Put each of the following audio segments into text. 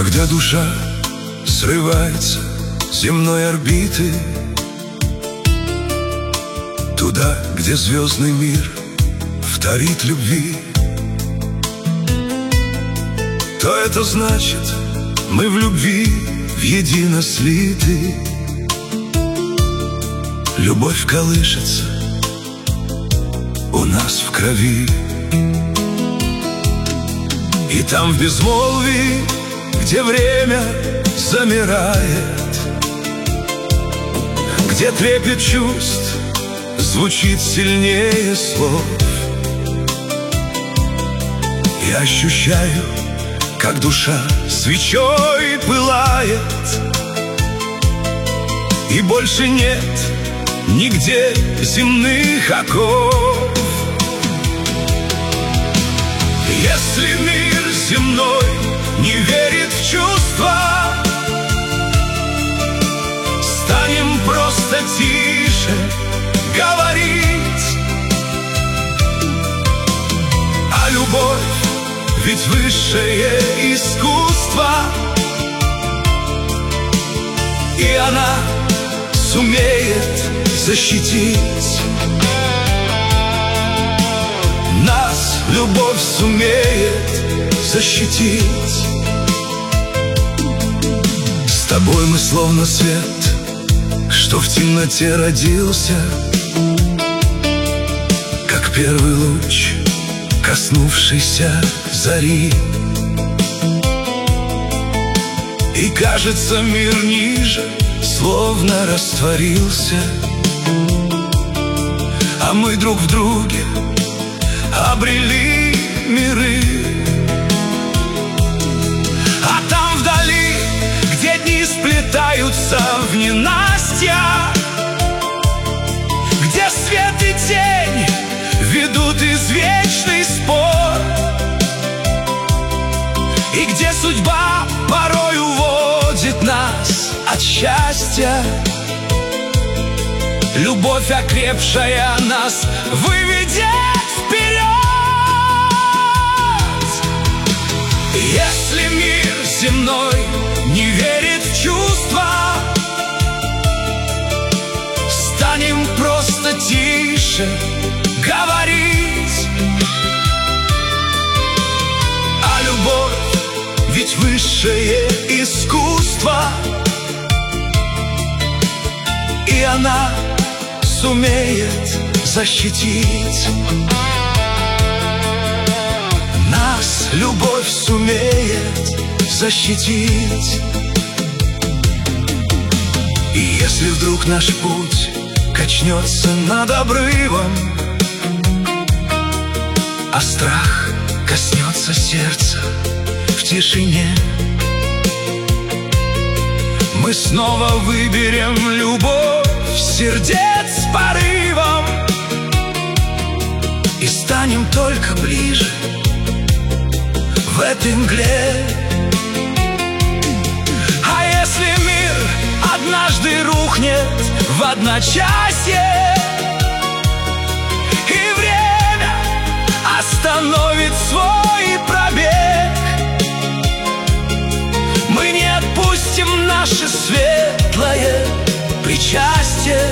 Когда душа срывается с земной орбиты туда, где звездный мир вторит любви, то это значит, мы в любви в едино слиты. Любовь колышется у нас в крови. И там в безмолвии, где время замирает, где трепет чувств звучит сильнее слов, я ощущаю, как душа свечой пылает, и больше нет нигде земных оков. Если мир земной не верит в чувства, станем просто тише говорить. А любовь ведь высшее искусство, и она сумеет защитить. Нас любовь сумеет защитить. С тобой мы словно свет, что в темноте родился, как первый луч, коснувшийся зари. И кажется, мир ниже словно растворился, а мы друг в друге обрели миры. А там вдали, где дни сплетаются в ненастья, где свет и тень ведут извечный спор, и где судьба порой уводит нас от счастья, любовь, окрепшая, нас выведет вперед. Если мир земной не верит в чувства, станем просто тише говорить. А любовь ведь высшее искусство, и она сумеет защитить. Нас любовь сумеет защитить. И если вдруг наш путь качнется над обрывом, а страх коснется сердца в тишине, мы снова выберем любовь сердец с порывом и станем только ближе в этой мгле. А если мир однажды рухнет в одночасье, и время остановит свой пробег, мы не отпустим наше светлое причастие,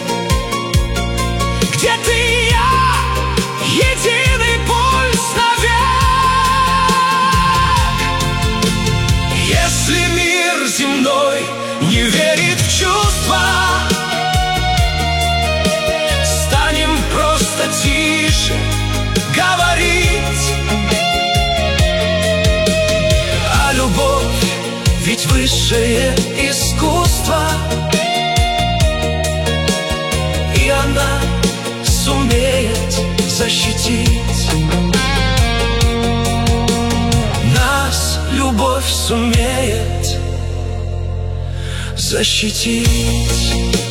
где ты и я, единый пульс навек. Если мир земной не верит в чувства, станем просто тише говорить. А любовь ведь высшее искусство, и она сумеет защитить. Нас любовь сумеет защитить.